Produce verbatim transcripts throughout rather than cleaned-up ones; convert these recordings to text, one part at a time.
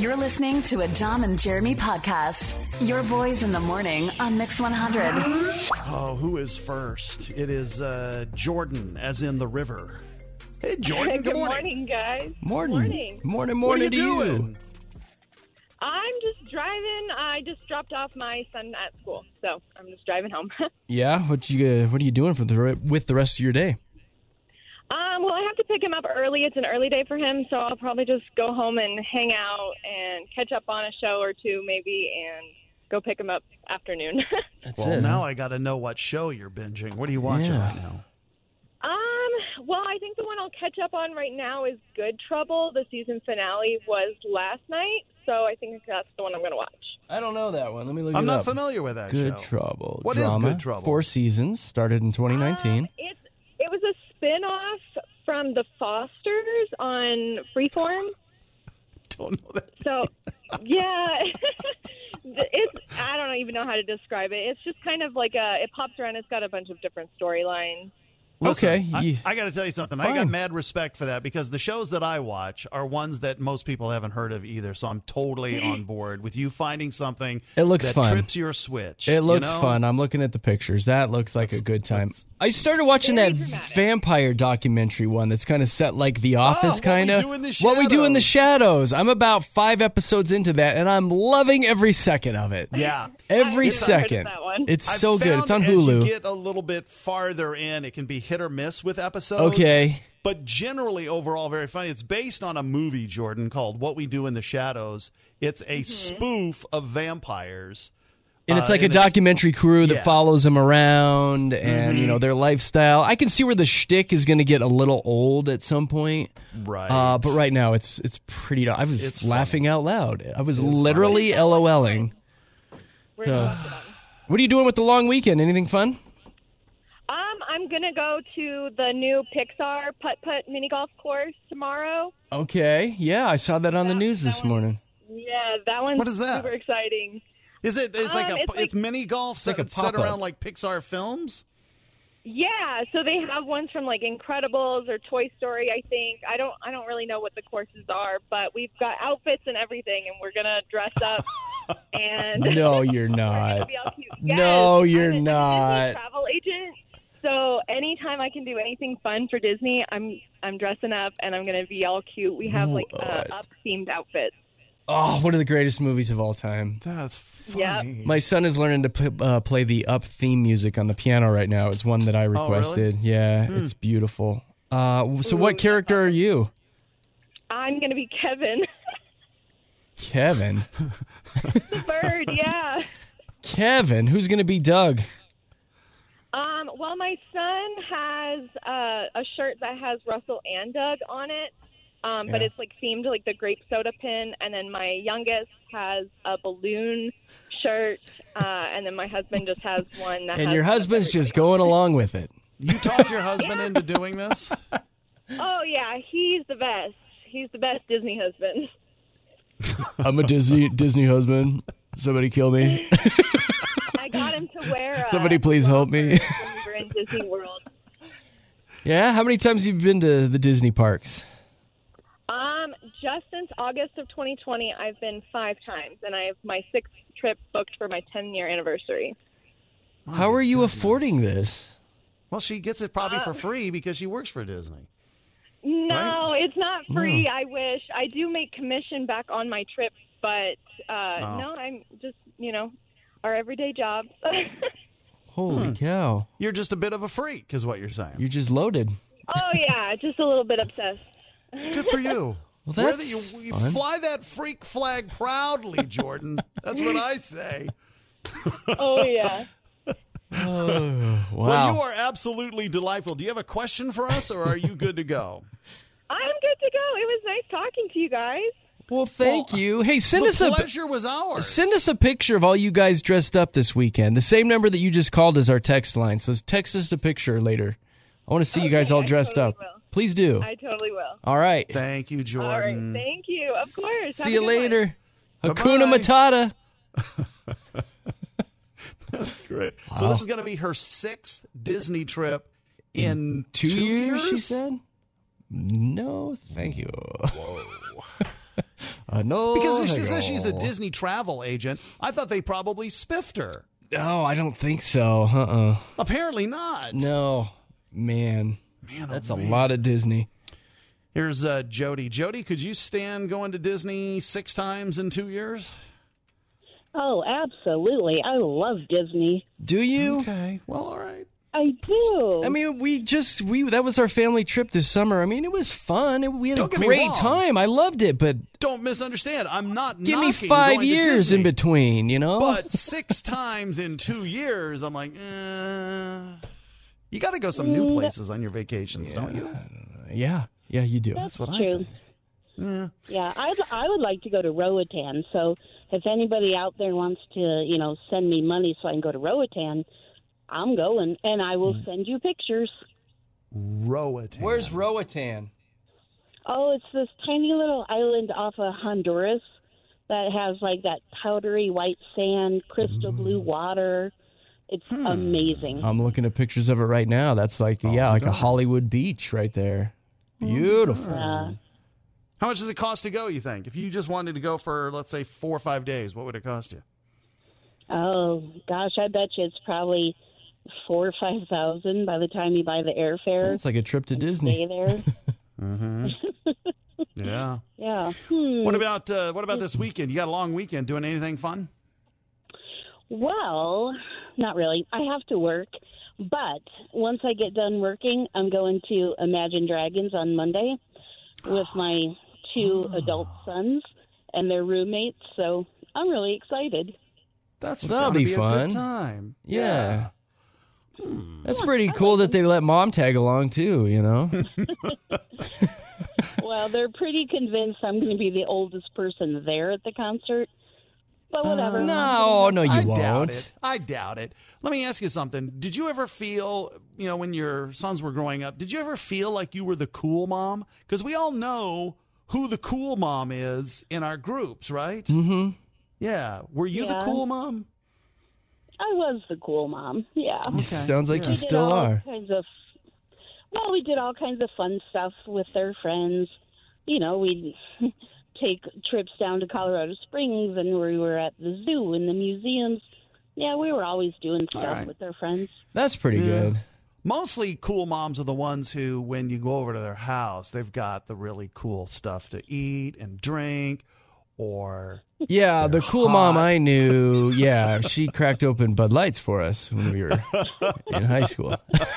You're listening to a Dom and Jeremy podcast. Your boys in the morning on Mix one hundred. Oh, who is first? It is uh, Jordan, as in the river. Hey, Jordan. Good, good morning. morning, guys. Morning. Morning. Morning, morning What are you to doing? you. I'm just driving. I just dropped off my son at school, so I'm just driving home. Yeah, what you uh, what are you doing for the with the rest of your day? um, well, I have to pick him up early. It's an early day for him, so I'll probably just go home and hang out and catch up on a show or two, maybe, and go pick him up afternoon. That's Well, it. now huh? I got to know what show you're binging. What are you watching Yeah. right now? Um, well, I think the one I'll catch up on right now is Good Trouble. The season finale was last night, so I think that's the one I'm going to watch. I don't know that one. Let me look I'm it not up. familiar with that Good show. Trouble. What is Drama, Good Trouble? Four seasons. Started in twenty nineteen. Um, it's, it was a spin-off from The Fosters on Freeform. Don't know that. So, yeah, it's, I don't even know how to describe it. It's just kind of like a, it pops around. It's got a bunch of different storylines. Listen, Okay, I, you- I got to tell you something. I got Fine. mad respect for that because the shows that I watch are ones that most people haven't heard of either. So I'm totally on board with you finding something It looks that fun. trips your switch. It looks you know? fun. I'm looking at the pictures. That looks like That's- a good time. that's- I started watching very that dramatic. vampire documentary one that's kind of set like The Office, Oh, What We kind of. Do in the What We Do in the Shadows. Shadows. I'm about five episodes into that, and I'm loving every second of it. Yeah. Every I've never heard of second. that one. It's I've so good. found It's on as Hulu. you get a little bit farther in, it can be hit or miss with episodes. Okay. But generally, overall, very funny. It's based on a movie, Jordan, called What We Do in the Shadows. It's a spoof of vampires. And it's Uh, like a and it's- documentary crew that yeah. follows them around and, you Mhm. know, their lifestyle. I can see where the shtick is going to get a little old at some point. Right. Uh, but right now, it's it's pretty. I was It's laughing out loud. I was It's literally LOLing. We're gonna Uh, watch it on. What are you doing with the long weekend? Anything fun? Um, I'm going to go to the new Pixar putt-putt mini golf course tomorrow. Okay. Yeah, I saw that on the That- news that this one- morning. Yeah, that one's What is that? super exciting. Is it? It's like Um, a. it's It's, like- mini golf set, like a set pop-up. around like Pixar films. Yeah, so they have ones from like Incredibles or Toy Story, I think. I don't I don't really know what the courses are, but we've got outfits and everything and we're going to dress up and No, you're we're not. gonna be all cute. Yes, No, you're I'm a Disney not. travel agent. So anytime I can do anything fun for Disney, I'm I'm dressing up and I'm going to be all cute. We have like uh, What? up themed outfits. Oh, one of the greatest movies of all time. That's Yep. funny. My son is learning to p- uh, play the Up theme music on the piano right now. It's one that I really? requested. Yeah, Hmm. it's beautiful. Uh, so, Ooh, what that's character are you? I'm going to be Kevin. Kevin. The bird, yeah. Kevin. Who's going to be Doug? Um, well, my son has uh, a shirt that has Russell and Doug on it, um, but Yeah. it's like themed to like the grape soda pin. And then my youngest has a balloon shirt, uh, and then my husband just has one that. And has your kind of husband's just everybody going along with it. You talked your husband into doing this? on it. Oh yeah, he's the best. He's the best Disney husband. I'm a Disney Disney husband. Somebody kill me. I got him to wear. Uh, Somebody please help me. when we were in Disney World. Yeah, how many times have you been to the Disney parks? Um, just since August of twenty twenty, I've been five times, and I have my sixth trip booked for my ten-year anniversary. How are you goodness. affording this? Well, she gets it probably Uh, for free because she works for Disney. No, Right? it's not free. I wish. I do make commission back on my trips, but uh, Oh. no, I'm just, you know, our everyday jobs. Holy Hmm. cow. You're just a bit of a freak, is what you're saying. You're just loaded. Oh, yeah, just a little bit obsessed. Good for you. Well, Where that's the- you, you fun. fly that freak flag proudly, Jordan. That's what I say. Oh, yeah. Oh, wow. Well, you are absolutely delightful. Do you have a question for us, or are you good to go? I'm good to go. It was nice talking to you guys. Well, thank Well, you. Hey, send the us a pleasure was ours. send us a picture of all you guys dressed up this weekend. The same number that you just called is our text line. So text us a picture later. I want to see you guys Okay, all I dressed totally up. will. Please do. I totally will. All right. Thank you, All right. Jordan. Thank you. Of course. Have See a you good one. later. Bye-bye. Hakuna Matata. That's great. So this is going to be her sixth Disney trip in Two, two years, years, she said? No, thank you. Whoa. Uh, no, Because she says no. she's a Disney travel agent. I thought they probably spiffed her. No, I don't think so. Uh-uh. Apparently not. No, man. Man, oh, That's a man. lot of Disney. Here's uh, Jody. Jody, could you stand going to Disney six times in two years? Oh, absolutely. I love Disney. Do you? Okay. Well, all right. I do. I mean, we just we that was our family trip this summer. I mean, it was fun. It, we had Don't a get me great wrong. time. I loved it, but Don't misunderstand. I'm not give me knocking five going to years Disney, in between, you know? But six times in two years, I'm like, eh. You got to go some new places on your vacations, don't you? yeah, yeah, you do. That's what I true. think. Yeah. Yeah, I I would like to go to Roatan. So if anybody out there wants to, you know, send me money so I can go to Roatan, I'm going, and I will send you pictures. Roatan. Where's Roatan? Oh, it's this tiny little island off of Honduras that has like that powdery white sand, crystal blue water. It's amazing. I'm looking at pictures of it right now. That's like, yeah, like a Hollywood beach right there. Beautiful. Uh, How much does it cost to go, you think? If you just wanted to go for, let's say, four or five days, what would it cost you? oh gosh, I bet you it's probably four or five thousand by the time you buy the airfare. It's like a trip to Stay Disney. there. Mm-hmm. Yeah. Yeah. Hmm. What about uh, what about this weekend? You got a long weekend. Doing anything fun? Well, not really. I have to work, but once I get done working, I'm going to Imagine Dragons on Monday with my two adult sons and their roommates. So I'm really excited. That's Well, that'll gonna be be a fun. good time. Yeah. That's pretty cool that they let mom tag along too, you know? Well, they're pretty convinced I'm going to be the oldest person there at the concert. But whatever. No, no, you I won't. doubt it. I doubt it. Let me ask you something. Did you ever feel, you know, when your sons were growing up, did you ever feel like you were the cool mom? Because we all know who the cool mom is in our groups, right? Mm-hmm. Yeah. Were you the Yeah. cool mom? I was the cool mom. Yeah. Sounds like Yeah. you We did still all are. Kinds of, well, we did all kinds of fun stuff with their friends. You know, we'd take trips down to Colorado Springs, and we were at the zoo and the museums. Yeah, we were always doing stuff right. with their friends. That's pretty Yeah. good. Mostly cool moms are the ones who, when you go over to their house, they've got the really cool stuff to eat and drink, or Yeah, the They're cool mom hot. I knew, yeah, she cracked open Bud Lights for us when we were in high school.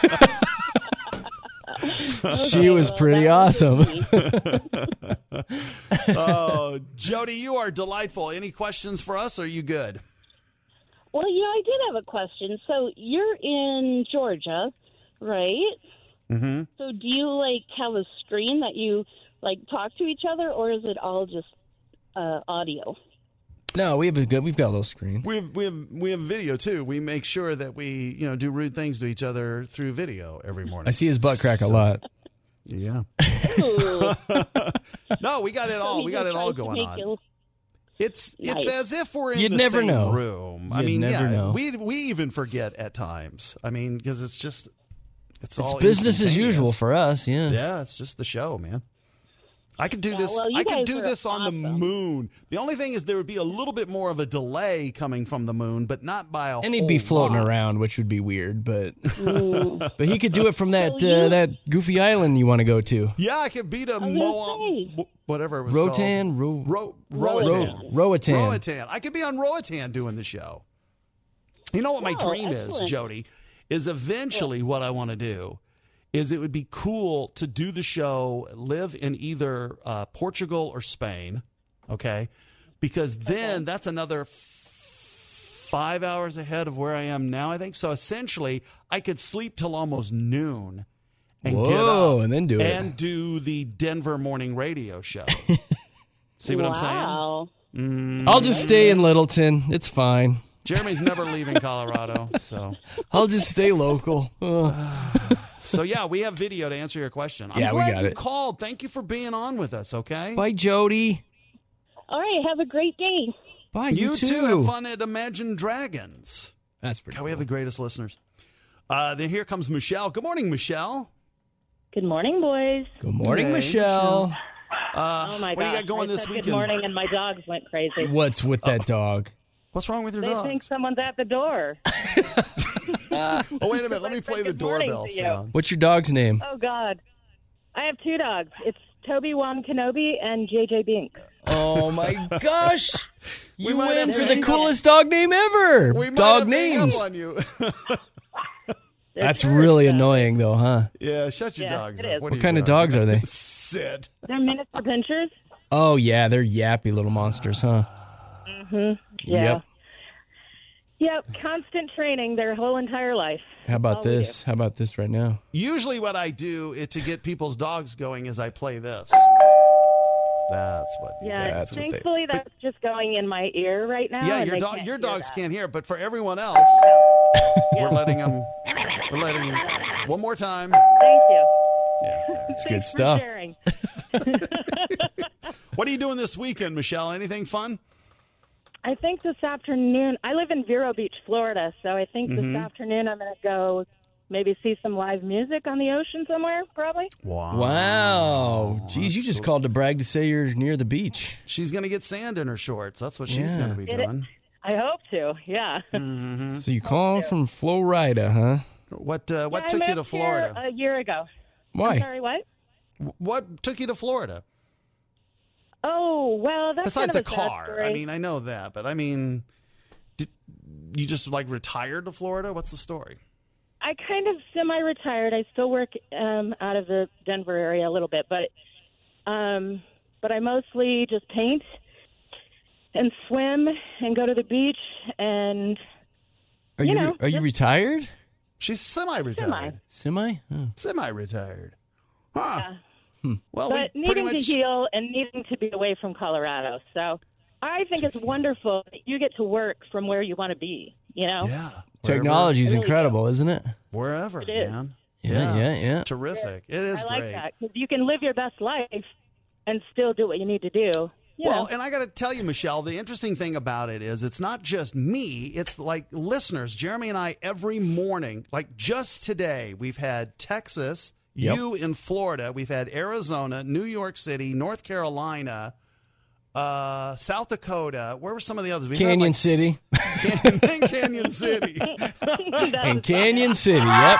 She was well, pretty that was awesome. me. oh, Jody, you are delightful. Any questions for us? Or are you good? Well, you know, I did have a question. So you're in Georgia, right? Mm-hmm. So do you, like, have a screen that you, like, talk to each other, or is it all just uh, audio? No, we have a good. We've got a little screen. We have we have we have video too. We make sure that we you know do rude things to each other through video every morning. I see his butt crack a lot. Yeah. Ooh. No, we got it all. We got it all going on. You, It's it's Nice. as if we're in You'd the never same know. room. I You'd mean, never yeah, know. we we even forget at times. I mean, because it's just it's, It's all business as instantaneous. usual for us, yeah. Yeah, it's just the show, man. I could do Yeah, this. well, you I could guys do are this on the awesome. moon. The only thing is there would be a little bit more of a delay coming from the moon, but not by a And he'd be whole floating lot. around, which would be weird, but mm, but he could do it from that Well, you- uh, that goofy island you want to go to. Yeah, I could beat a was Moa, gonna say. whatever it was Rotan, called. Ro- Ro- Roatan. Roatan. Ro- Roatan. Roatan. I could be on Roatan doing the show. You know what my Oh, dream is, excellent. Jody? Is eventually what I want to do is it would be cool to do the show, live in either uh, Portugal or Spain, okay? Because then that's another f- five hours ahead of where I am now, I think. So essentially, I could sleep till almost noon and get Whoa, up and then do it. and do the Denver morning radio show. See what I'm saying? wow. I'll just stay in Littleton. It's fine. Jeremy's never leaving Colorado, so I'll just stay local. Uh, so yeah, we have video to answer your question. I'm Yeah, we glad got you it. called. Thank you for being on with us. Okay, bye, Jody. All right, have a great day. Bye, you, you, too. Have fun at Imagine Dragons. That's pretty God, cool. we have the greatest listeners. Uh, then here comes Michelle. Good morning, Michelle. Good morning, boys. Good morning, Hey, Michelle. Uh, Oh, my what gosh. do you got going I this said weekend? Good morning, and my dogs went crazy. What's with that dog? What's wrong with your They dog? think someone's at the door. Oh, wait a minute. Let me play the Good morning doorbell to you. sound. What's your dog's name? Oh, God. I have two dogs. It's Toby Wan Kenobi and J J Binks. Oh, my gosh. We You might win have for to the hang up- coolest dog name ever. We might Dog have to hang names. up on you. They're That's cute, really so- annoying, though, huh? yeah, shut your Yeah, dogs it up. is. What, What are kind you of doing? dogs are they? Sit. They're miniature pinchers. Oh, yeah, they're yappy little monsters, huh? Mm-hmm. Yeah. Yep. Yep. Constant training their whole entire life. How about All we this? How about this right now? Usually what I do it, to get people's dogs going is I play this. That's what. Yeah. That's what they- Thankfully, that's just going in my ear right now. Yeah, and your they dog, can't your hear dogs that. can't hear, but for everyone else, we're letting them. We're letting them. One more time. Thank you. Yeah. It's good Thanks for stuff. sharing. What are you doing this weekend, Michelle? Anything fun? I think this afternoon, I live in Vero Beach, Florida, so I think Mm-hmm. this afternoon I'm going to go maybe see some live music on the ocean somewhere, probably. Wow. Wow. Geez, you just called to brag to say you're near the beach. She's going to get sand in her shorts. That's what she's Yeah. going to be Get it? doing. I hope to, yeah. Mm-hmm. So you call from Florida, huh? What uh, What Yeah, I took you to moved here Florida? a year ago. I'm Why? sorry, what? What took you to Florida? Oh, well, that's Besides kind a of a sad car. story. I mean, I know that, but I mean, did you just like retired to Florida? What's the story? I kind of semi-retired. I still work um, out of the Denver area a little bit, but um, but I mostly just paint and swim and go to the beach and Are You you, know, are you just- retired? She's semi-retired. Semi? Oh. Semi-retired. Huh. Yeah. Well, but we pretty needing much. to heal and needing to be away from Colorado. So I think it's wonderful that you get to work from where you want to be, you know? Yeah. Technology's Really incredible, isn't it? Wherever, It is. man. Yeah, yeah, it's yeah. Terrific. It is I like great. that because you can live your best life and still do what you need to do. You Well, know? and I got to tell you, Michelle, the interesting thing about it is it's not just me. It's like listeners, Jeremy and I, every morning, like just today, we've had Texas, Yep. you in Florida. We've had Arizona, New York City, North Carolina, uh, South Dakota. Where were some of the others? We've had, Canyon like, City. Can- and Canyon City. And Canyon City, yep.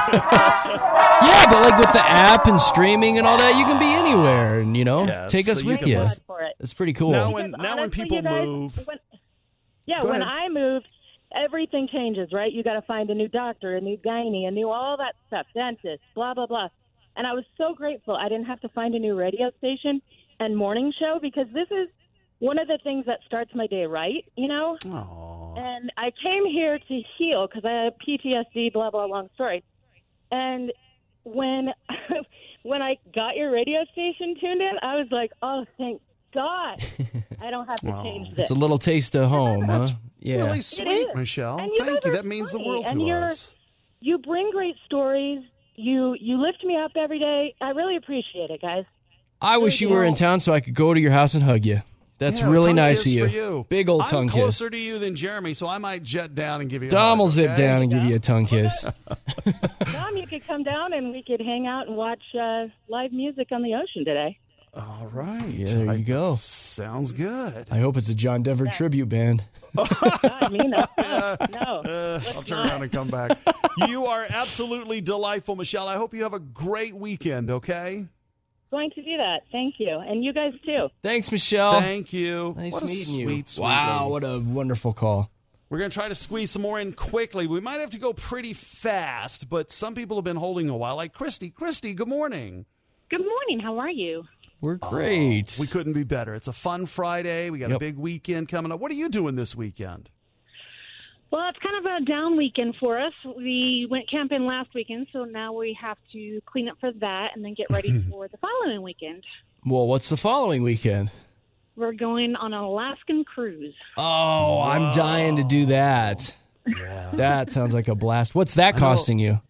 Yeah, but like with the app and streaming and all that, you can be anywhere and, you know, Yes, take us so you with can you. listen- for it. It's pretty cool. Now when, Because now when honestly, people you guys, move. when- yeah, Go when ahead. I moved, everything changes, right? You got to find a new doctor, a new gynae, a new all that stuff, dentist, blah, blah, blah. And I was so grateful I didn't have to find a new radio station and morning show because this is one of the things that starts my day right, you know? Aw. And I came here to heal because I had P T S D, blah, blah, long story. And when when I got your radio station tuned in, I was like, oh, thank God I don't have to Aw. change this. It's a little taste of home, huh? That's Yeah. Really It sweet, is. Michelle. And you Thank guys you. are That means the funny, world and to you're- us. You bring great stories. You you lift me up every day. I really appreciate it, guys. I wish you were in town so I could go to your house and hug you. That's Yeah, really tongue nice kiss of you. For you. Big old I'm tongue kiss. closer to you than Jeremy, so I might jet down and give you a Dom hug, will zip okay? down and give you a tongue kiss. Dom, you could come down and we could hang out and watch uh, live music on the ocean today. All right. Yeah, there I- you go. Sounds good. I hope it's a John Denver tribute band. I mean, that. no. Uh, I'll turn around and come back. You are absolutely delightful, Michelle. I hope you have a great weekend, okay? Going to do that. Thank you. And you guys too. Thanks, Michelle. Thank you. Nice what a meeting sweet, you. sweet Wow, lady. what a wonderful call. We're going to try to squeeze some more in quickly. We might have to go pretty fast, but some people have been holding a while, like Christy. Christy, good morning. Good morning. How are you? We're great. We couldn't be better. It's a fun Friday. We got a Yep. big weekend coming up. What are you doing this weekend? Well, it's kind of a down weekend for us. We went camping last weekend, so now we have to clean up for that and then get ready for the following weekend. Well, what's the following weekend? We're going on an Alaskan cruise. Oh, I'm dying to do that. Yeah. That sounds like a blast. What's that costing you?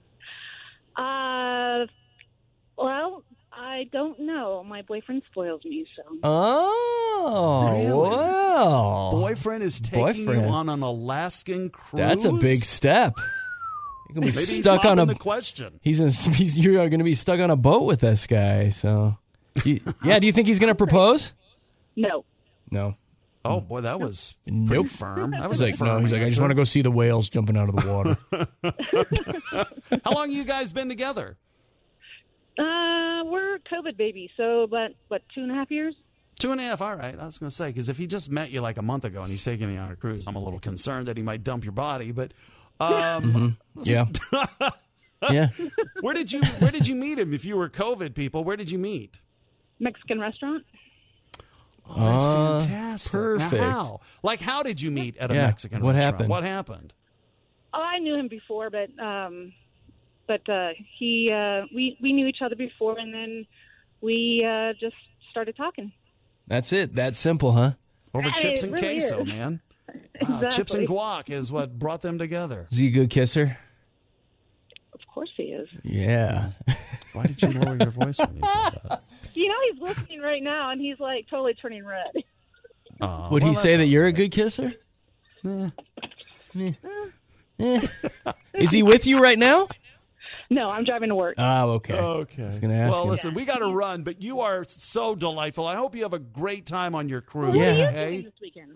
Uh, well, I don't know. My boyfriend spoils me, so. Oh, Really? well. Boyfriend is taking Boyfriend. you on an Alaskan cruise? That's a big step. You're gonna be Maybe he's stuck on mopping a. the question. He's, in, he's you're going to be stuck on a boat with this guy. So You- yeah, do you think he's going to propose? No. No. Oh, boy, that was pretty Nope. firm. That was He's a like, firm no, he's like, I just answer. want to go see the whales jumping out of the water. How long you guys been together? Uh, we're COVID babies, so but what two and a half years? Two and a half. All right. I was going to say, because if he just met you like a month ago and he's taking you on a cruise, I'm a little concerned that he might dump your body. But um, Yeah. Yeah. where did you where did you meet him? If you were COVID people, where did you meet? Mexican restaurant. Oh, that's Uh, fantastic. Now, perfect. how? Like, how did you meet at a Yeah, Mexican what restaurant? happened? What happened? Oh, I knew him before, but um, but uh, he uh, we we knew each other before, and then we uh, just started talking. That's it. That simple, huh? Over Hey, chips it and really queso, is. man. Wow, chips and Exactly. guac is what brought them together. Is he a good kisser? Of course, he is. Yeah. Why did you lower your voice when you said that? You know, he's listening right now, and he's like totally turning red. Oh, Would well, he say that's that you're a okay. good kisser? Eh. Eh. Is he with you right now? No, I'm driving to work. Oh, okay. Okay. I was gonna ask well, him. listen, we got to run, but you are so delightful. I hope you have a great time on your cruise. Yeah. What are you Okay? doing this weekend?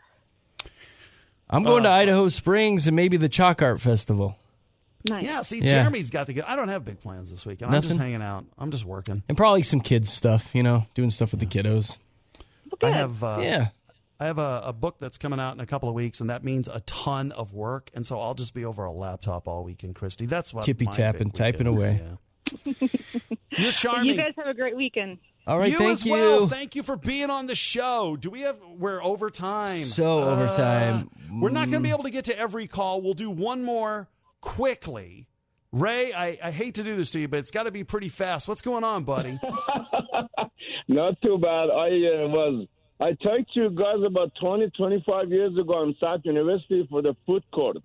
I'm going to Uh, Idaho Springs and maybe the Chalk Art Festival. Nice. Yeah, see, Yeah. Jeremy's got to get. I don't have big plans this weekend. I'm just Nothing? hanging out. I'm just working. And probably some kids stuff, you know, doing stuff with the kiddos. Well, I good. have. Uh, Yeah. I have a, a book that's coming out in a couple of weeks, and that means a ton of work. And so I'll just be over a laptop all weekend, Christy. That's what Tippy my tapping, big typing weekend is, away. yeah. You're charming. You guys have a great weekend. All right, you thank as you. well. Thank you for being on the show. Do we have? We're over time. So over time. We're not going to be able to get to every call. We'll do one more quickly. Ray, I, I hate to do this to you, but it's got to be pretty fast. What's going on, buddy? Not too bad. I uh, was I talked to you guys about twenty, twenty-five years ago on South University for the food court,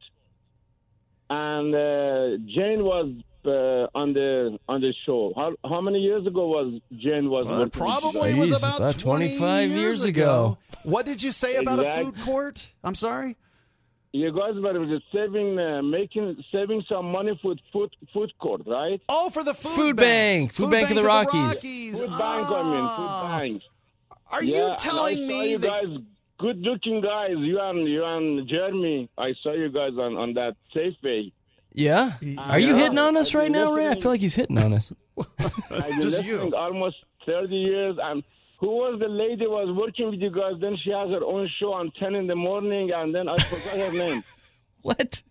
and uh, Jane was uh, on the on the show. How how many years ago was Jane was? Well, it working with probably you was Jeez, about, about twenty twenty-five years years ago. What did you say about a Exact- food court? I'm sorry? You guys were just saving, uh, making, saving some money for food food court, right? Oh, for the food, Food bank. Food bank of the Rockies. Rockies. Food bank, I mean, Ah. food bank. Are Yeah, you and telling I saw me you that guys, good-looking guys, you and you and Jeremy? I saw you guys on on that Safeway. Yeah? Are you Yeah. hitting on us I've right been now, Ray? I listening. feel like he's hitting on us. I've been Just listening you. almost thirty years. And who was the lady who was working with you guys? Then she has her own show on ten in the morning, and then I forgot her name. What?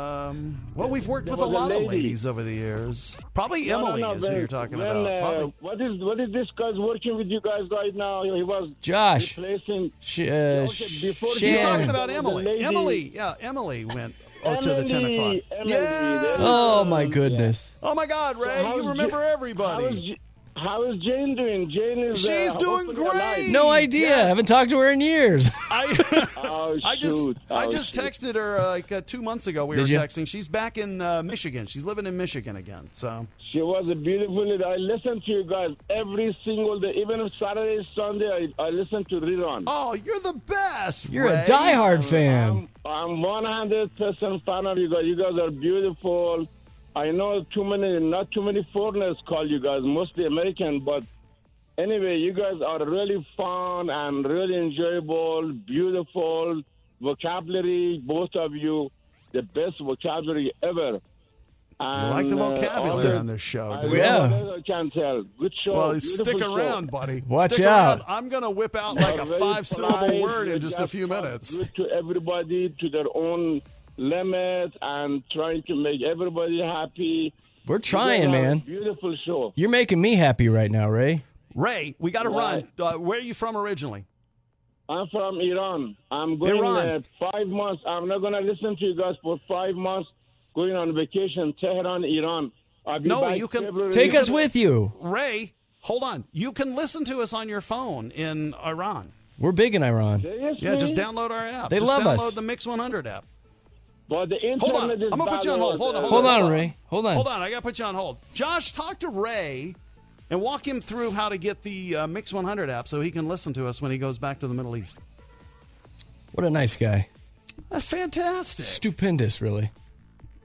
Um, well, we've worked There with a was a lot of lady. ladies over the years. Probably No, no, Emily no, is who when- you're talking when, about. uh, Probably. what is what is this guy's working with you guys right now? He was Josh. replacing. Sh- uh, Okay, before Shannon. He's talking Shannon. about The Emily. lady- Emily. Yeah, Emily went oh, to the ten o'clock. Emily, Emily, Yeah. there you Oh, go. my goodness. Oh, my God, Ray. How's You remember Ja- How everybody. is, J- how is Jane doing? Jane is. She's uh, doing hopefully alive. great. No idea. Yeah. I haven't talked to her in years. I, Oh, I just shoot. I Oh, just shoot. texted her uh, like uh, two months ago. We Did were you? texting. She's back in uh, Michigan. She's living in Michigan again. So She was a beautiful lady. I listen to you guys every single day. Even if Saturday, Sunday, I, I listen to rerun. oh, you're the best. You're Ray. a diehard fan. I'm, I'm one hundred percent fan of you guys. You guys are beautiful. I know too many, not too many foreigners call you guys, mostly American, but anyway, you guys are really fun and really enjoyable, beautiful vocabulary, both of you, the best vocabulary ever. You like the And, uh, vocabulary all the- on this show, I do know you? Yeah. that I can tell. Good show. Well, beautiful stick show. around, buddy. Watch Stick out. around. I'm going to whip out like a Very five-syllable polite. word in You just a few talk minutes. Good to everybody, to their own limit, and trying to make everybody happy. We're trying, You guys are a man. Beautiful show. You're making me happy right now, Ray. Ray, we got to Right. run. Uh, where are you from originally? I'm from Iran. I'm going Iran. Uh, five months. I'm not going to listen to you guys for five months. Going on vacation, Tehran, Iran. I'll be No, back you can- February. Take us with you. Ray, hold on. You can listen to us on your phone in Iran. We're big in Iran. Seriously? Yeah, just download our app. They just love download us. the Mix one hundred app. But the internet Hold on. is I'm gonna put you on bad hold. Hold on. over Hold, Hold on, on, Ray. Hold on. Hold on. I got to put you on hold. Josh, talk to Ray and walk him through how to get the uh, Mix one hundred app so he can listen to us when he goes back to the Middle East. What a nice guy. That's fantastic. Stupendous, really.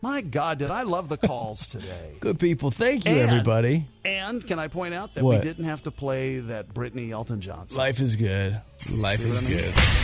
My God, did I love the calls today. Good people. Thank you, And- everybody. And can I point out that What? we didn't have to play that Britney Elton John song? Life is good. Life See what is I mean? good.